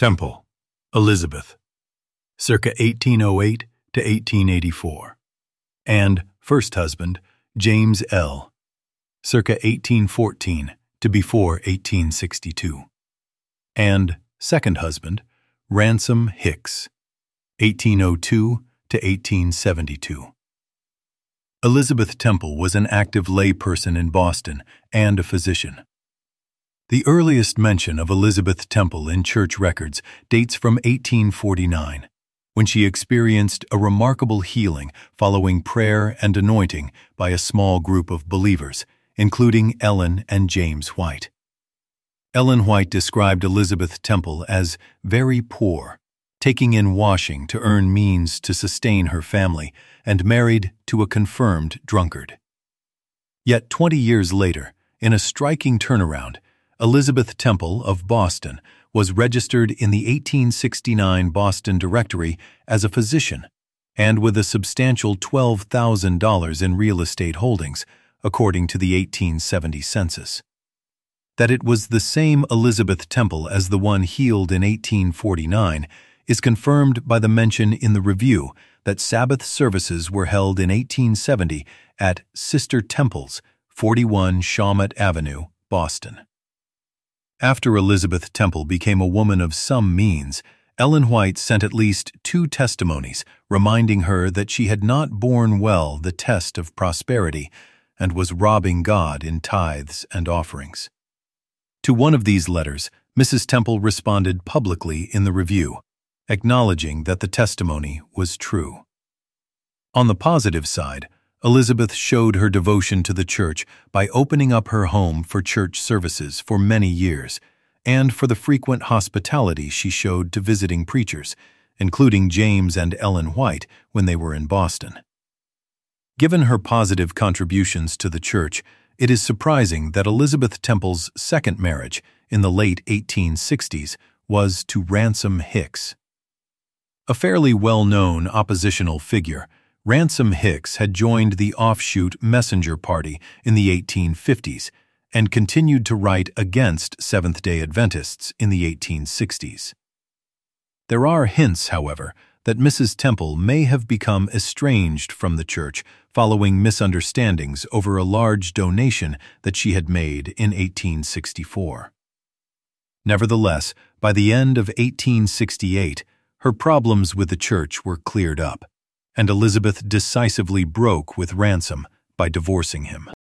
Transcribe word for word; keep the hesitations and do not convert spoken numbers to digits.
Temple, Elizabeth, circa eighteen oh eight to eighteen eighty-four, and first husband, James L., circa eighteen fourteen to before eighteen sixty-two, and second husband, Ransom Hicks, eighteen oh two to eighteen seventy-two. Elizabeth Temple was an active layperson in Boston and a physician. The earliest mention of Elizabeth Temple in church records dates from eighteen forty-nine, when she experienced a remarkable healing following prayer and anointing by a small group of believers, including Ellen and James White. Ellen White described Elizabeth Temple as very poor, taking in washing to earn means to sustain her family, and married to a confirmed drunkard. Yet twenty years later, in a striking turnaround, Elizabeth Temple of Boston was registered in the eighteen sixty-nine Boston Directory as a physician and with a substantial twelve thousand dollars in real estate holdings, according to the eighteen seventy census. That it was the same Elizabeth Temple as the one healed in eighteen forty-nine is confirmed by the mention in the Review that Sabbath services were held in eighteen seventy at Sister Temple's, forty-one Shawmut Avenue, Boston. After Elizabeth Temple became a woman of some means, Ellen White sent at least two testimonies reminding her that she had not borne well the test of prosperity and was robbing God in tithes and offerings. To one of these letters, Missus Temple responded publicly in the Review, acknowledging that the testimony was true. On the positive side, Elizabeth showed her devotion to the church by opening up her home for church services for many years, and for the frequent hospitality she showed to visiting preachers, including James and Ellen White when they were in Boston. Given her positive contributions to the church, it is surprising that Elizabeth Temple's second marriage in the late eighteen sixties was to Ransom Hicks. A fairly well-known oppositional figure, Ransom Hicks had joined the offshoot Messenger Party in the eighteen fifties and continued to write against Seventh-day Adventists in the eighteen sixties. There are hints, however, that Missus Temple may have become estranged from the church following misunderstandings over a large donation that she had made in eighteen sixty-four. Nevertheless, by the end of eighteen sixty-eight, her problems with the church were cleared up, and Elizabeth decisively broke with Ransom by divorcing him.